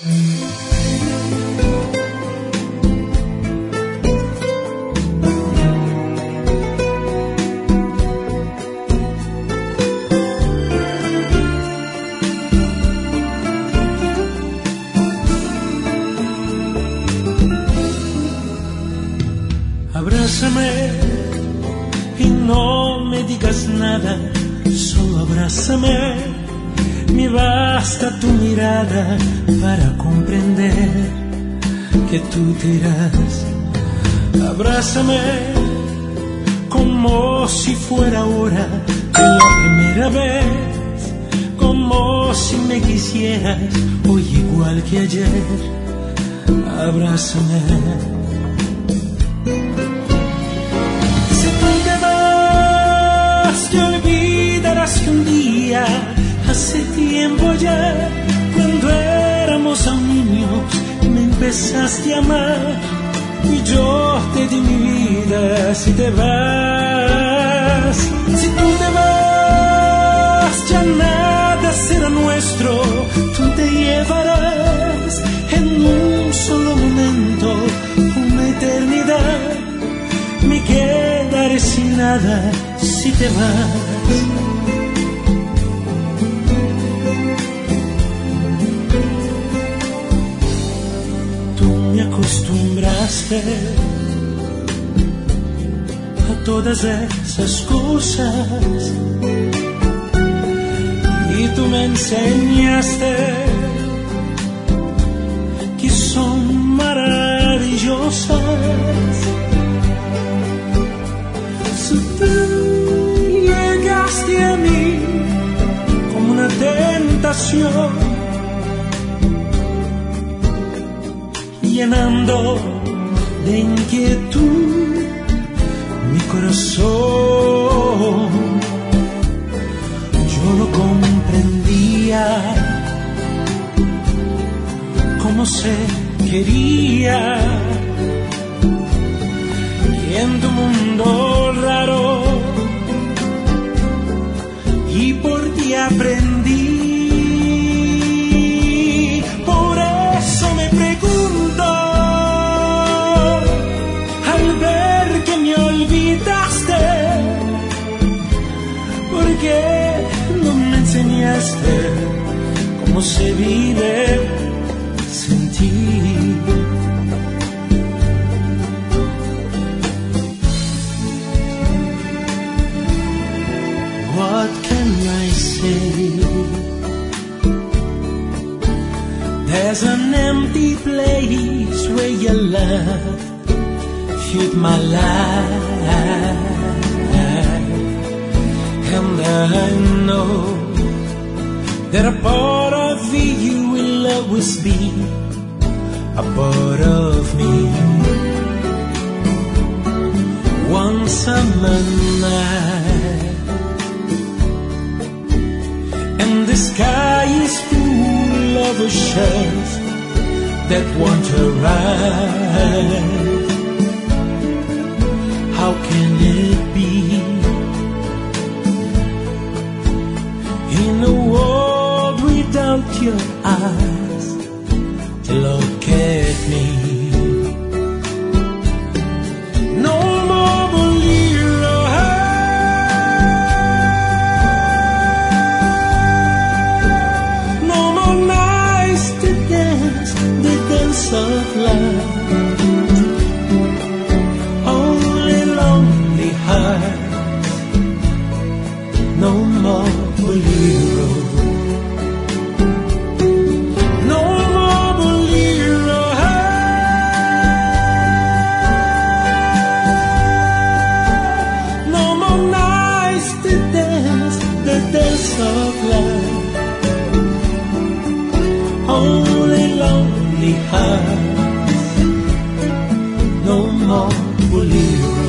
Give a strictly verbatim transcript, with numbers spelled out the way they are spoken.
Abrázame y no me digas nada, solo abrázame, me basta tu mirada para comprender que tú te irás. Abrázame como si fuera ahora la primera vez, como si me quisieras hoy igual que ayer. Abrázame. Te olvidarás que un día, hace tiempo ya, cuando éramos aún niños, me empezaste a amar y yo te di mi vida. Si te vas, si tú te vas, ya nada será nuestro. Tú te llevarás en un solo momento una eternidad. Me quedaré sin nada si te vas. Tú me acostumbraste a todas esas cosas y tú me enseñaste que son maravillosas. Llegaste a mí como una tentación, llenando de inquietud mi corazón. Yo no comprendía cómo se quería, y en tu mundo raro y por ti aprendí. Por eso me pregunto, al ver que me olvidaste, ¿por qué no me enseñaste cómo se vive sin ti? What can I say? There's an empty place where your love filled my life, and I know that a part of you will always be a part of me. One summer night, the sky is full of oceans that want to rise. How can it be in a world without your eyes to look at me? No more bolero. Of love, only lonely hearts, no more bolero, no more bolero, no more nights to dance the dance of love, only lonely hearts, no more bolero.